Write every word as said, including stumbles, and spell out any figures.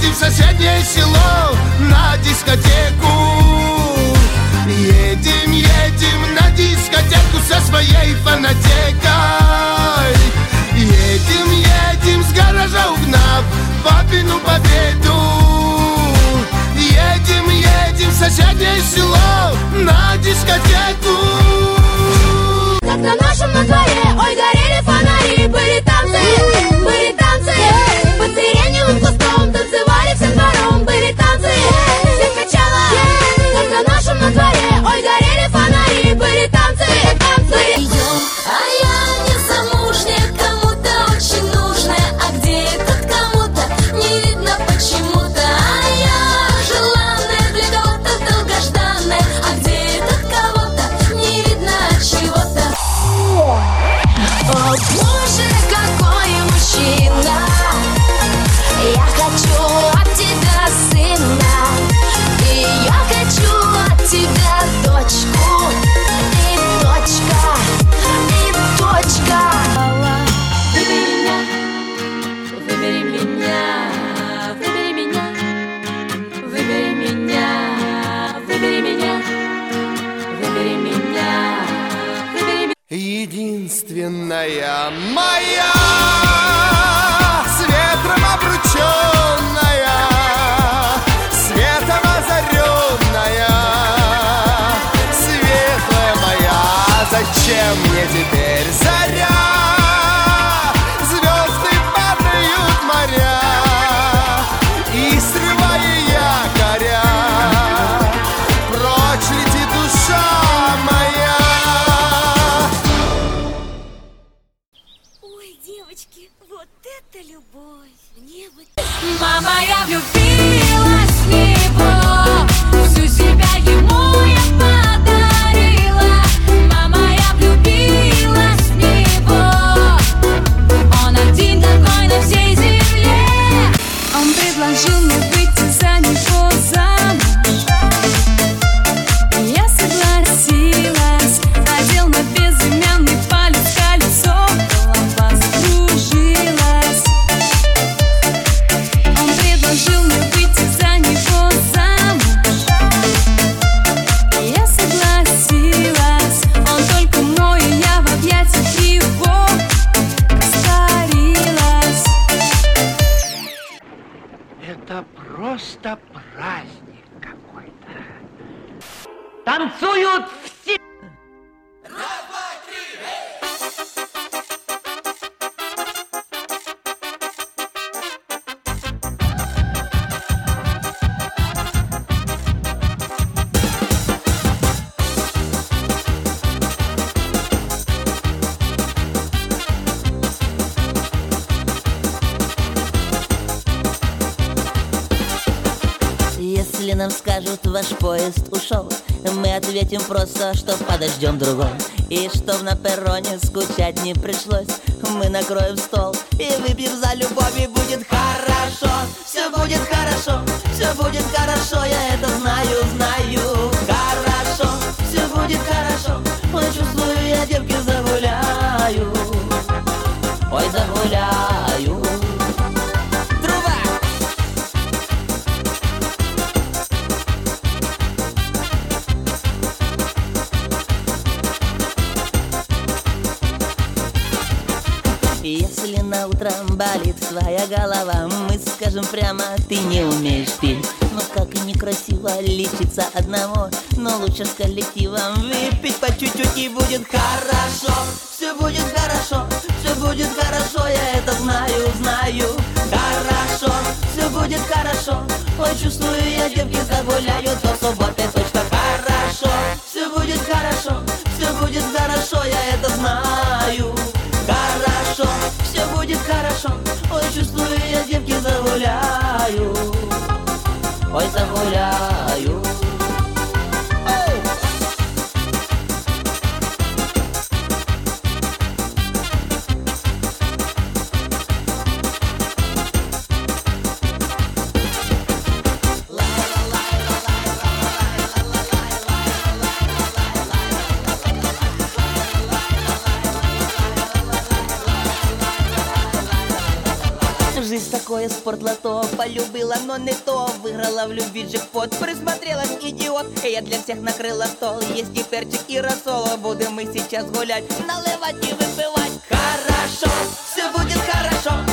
едем в соседнее село на дискотеку. Едем, едем на дискотеку со своей фонотекой. Едем, едем с гаража угнав папину победу. Едем, едем в соседнее село на дискотеку. Как на нашем на дворе, ой, горели фонари. Были танцы, были танцы, под сиреневым кустом танцевали всем двором. Были танцы, всех качало. Как на нашем на дворе, ой, горели фонари. Были танцы, танцы. Идем, а я не замужняя, кому-то очень нужная. А где этот кому-то, не видно почему-то. А я желанная, для кого-то долгожданная. А где этот кого-то, не видно от чего-то. О боже, какой мужчина! Я хочу от тебя сына, и я хочу от тебя дочку, и дочка, и дочка. Выбери меня, выбери меня, выбери меня, выбери меня, выбери меня, выбери меня, выбери меня. Единственная моя, с ветром обрученная, светом озаренная, светлая моя. Зачем мне теперь заря? Звезды падают моря, и срывая якоря, прочь летит душа моя. Ой, девочки, вот это любовь! Мне бы... Мама, я влюбилась в него, всю себя ему я подарила. Мама, я влюбилась в него, он один такой на всей земле. Он предложил мне выйти за него замуж. Я согласилась, надел на безымянный палец кольцо, голова закружилась. Он предложил мне выйти за него замуж. Я согласилась, он только мой, и я в объятиях его растворилась. Это просто праздник какой-то. Танцуют все. Если нам скажут, ваш поезд ушел, мы ответим просто, что подождем другой. И чтоб на перроне скучать не пришлось, мы накроем стол и выпьем за любовь. И будет хорошо, все будет хорошо, все будет хорошо, я это знаю, знаю. Хорошо, все будет хорошо, ой, чувствую, я девки загуляю, ой, загуляю. Если на утро болит твоя голова, мы скажем прямо, ты не умеешь петь. Но как и некрасиво лечиться одного, но лучше с коллективом выпить по чуть-чуть, и будет хорошо. Все будет хорошо, все будет хорошо, я это знаю, знаю. Хорошо, все будет хорошо, ой, чувствую, я девки загуляю до субботы точно. Хорошо, все будет хорошо, все будет хорошо, я это знаю. Хорошо, все будет хорошо, ой, чувствую, я девки загуляю, ой, загуляю. такое спортлото, полюбила, но не то. Выиграла в любви джекпот, присмотрелась, идиот. Я для всех накрыла стол, есть и перчик, и рассол. Будем мы сейчас гулять, наливать и выпивать. Хорошо, все будет хорошо.